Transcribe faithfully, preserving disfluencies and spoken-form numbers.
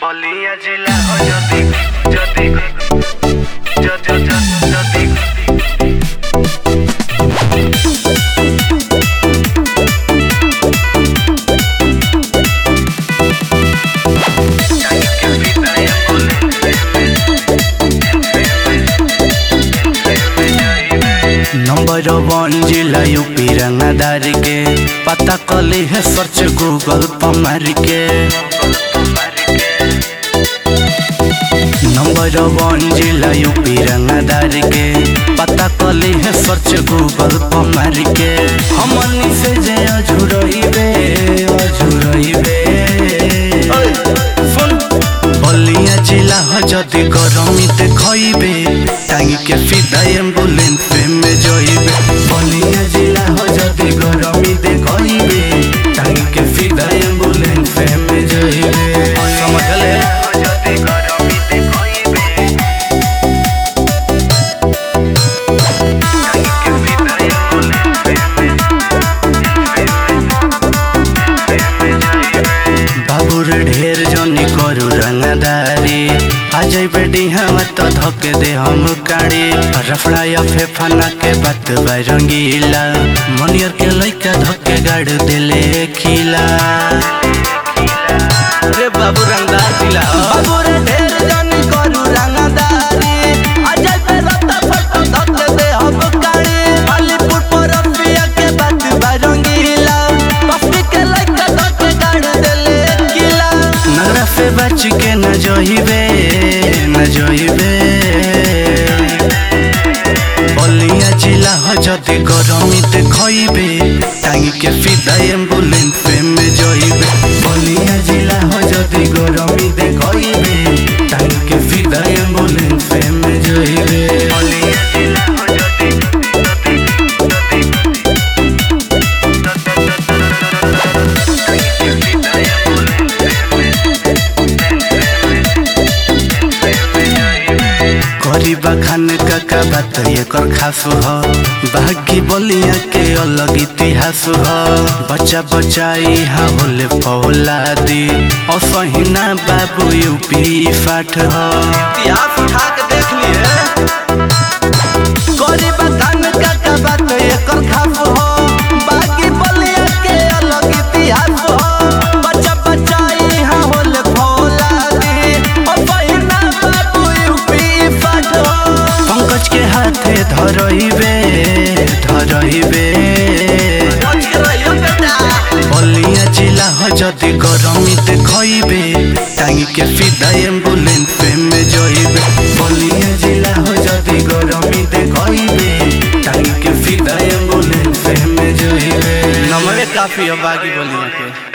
बलिया जिला हो जदी जदी जदी जदी नंबर वन जिला यूपी रंगदार के पता कली है सर्च गूगल पर मार के। नंबर वन जिला यूपी रंगदार के पता कली है सर्च गूगल पर मार के। हमनी से जे अझुरइबे अझुरइबे सुन बलिया जिला हो जदी गरमी देखइबे टांगी के फिदा एम्बुलेंस में जइबे। बलिया जिला हो जदी गरमी देखइबे टांगी के फिदा एम्बुलेंस में जइबे। समझ ले जदी गरमी देखइबे टांगी के फिदा एम्बुलेंस में जइबे। बाबूर ढेर जनी करू रंगदारी आ जाइबे डिहावा तो धके दे हम काड़ी। रफड़ा या फेफाना के बात रंगीला मनियर के लइका धके गाड़ देले खिला। रे बाबू रंगदार जिला बाबू रे ढेर जानी करू रंगदारी आ जाइबे रत्ता फटो धके दे हम काड़ी। अलीपुर पर पिया के बात रंगीला बस्ती के लइका धके गाड़ देले खिला। नगरा से बच के न जइबे न जइबे। बलिया जिला हो जदी गरमी देखइबे टांगी के फिदा एम्बुलेंस में जइबे। बलिया जिला हो जदी गरमी देखइबे टांगी के फिदा एम्बुलेंस में जइबे। बलिया जिला हो जदी गरीबा खान का का बात ये कर खास हो भागी बलिया के अलग इतिहास हो। बच्चा बचाई हाँ होले फौला दी और सहीना बाबू यूपी फाट हो। इतिहास उठा के देख लिए गरीबा खान का का बात ये कर खास हो भागी बलिया के अलग इतिहास हो। बच्चा बचाई हाँ होले फौला दी और सहीना बाबू यूपी फाट हो। पंकज के हाथे धरइबे धरइबे बलिया जिला हो जदी गरमी देखइबे टांगी के फिदा एम्बुलेंस में जइबे। बलिया जिला हो जदी गरमी देखइबे टांगी के फिदा एम्बुलेंस में जइबे। नंबर काफी है बाकी बलिया के।